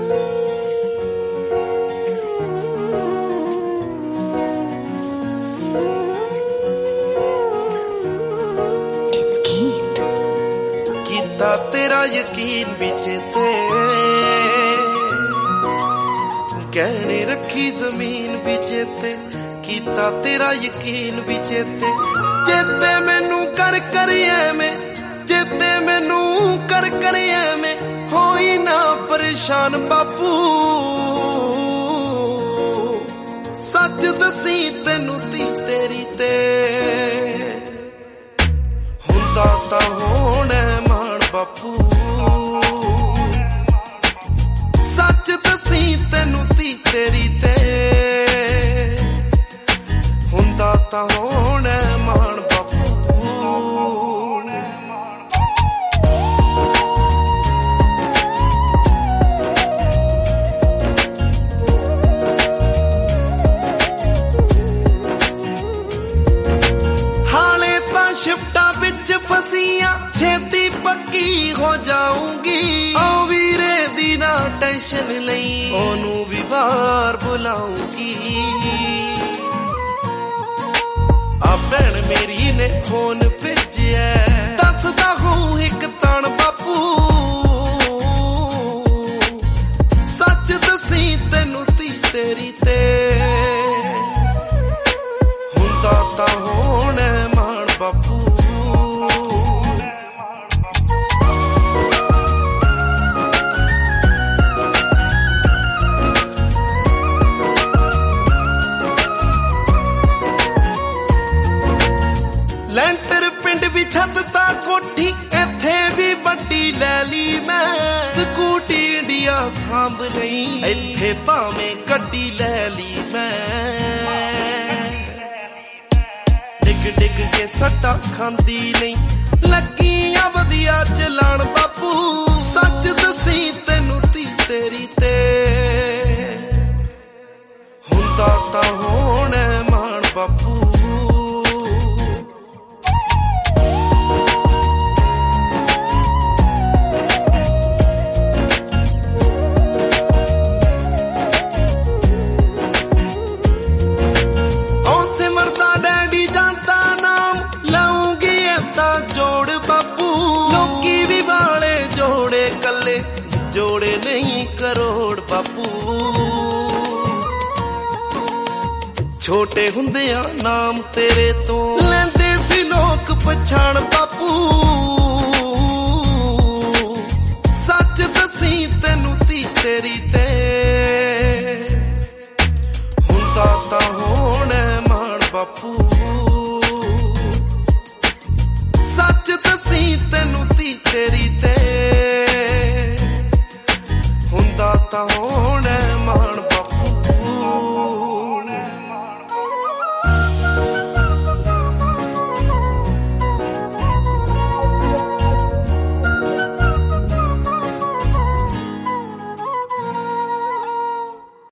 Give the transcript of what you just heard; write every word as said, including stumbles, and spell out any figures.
तेरा यकीन भी चेते कहने रखी जमीन भी चेते कीता तेरा यकीन भी चेते चेते मैनू कर कर में चेते मैनू कर कर में होई ना परेशान बापू सच दसी तेनू धी तेरी ते हुंदा तां होना बापू सच दसी तेनू धी तेरी ते हुंदा तां होना मान बापू हाले तां शिफ्टां विच फसियां छेती पक्की हो जाऊंगी ओ वीरे दी ना टेंशन लई ओनू भी बाहर बुलाऊंगी आ भैन मेरी ने फोन भेजिया दसदा हूं एक तन बापू सच दसी तेनू धी तेरी ते हुंदा तां होना मान बापू ਲੈਂਟਰ ਪਿੰਡ ਵੀ ਛੱਤ ਤਾਂ ਕੋਠੀ ਇੱਥੇ ਵੀ ਵੱਡੀ ਲੈ ਲਈ ਮੈਂ ਸਕੂਟੀ ਇੰਡੀਆ ਸਾਂਭ ਲਈ ਇੱਥੇ ਭਾਵੇਂ ਗੱਡੀ ਲੈ ਲਈ ਮੈਂ ਡਿੱਗ ਡਿੱਗ ਕੇ ਸੱਟਾਂ ਖਾਂਦੀ ਨਹੀਂ ਲੱਗੀਆਂ ਵਧੀਆ ਚਲਾਣ ਬਾਪੂ ਸੱਚ ਦਸੀ ਤੈਨੂੰ ਧੀ ਤੇਰੀ ਤੇ ਹੁੰਦਾ ਤਾਂ ਹੋਣਾ ਮਾਣ ਬਾਪੂ जोड़े नहीं करोड़ बापू छोटे हुंदिया नाम तेरे तो लेंदे सी लोक पछाण बापू सच दसी तेनू धी तेरी ते हुंदा तां होना मान बापू सच दसी तेनू धी तेरी ते हुंदा तां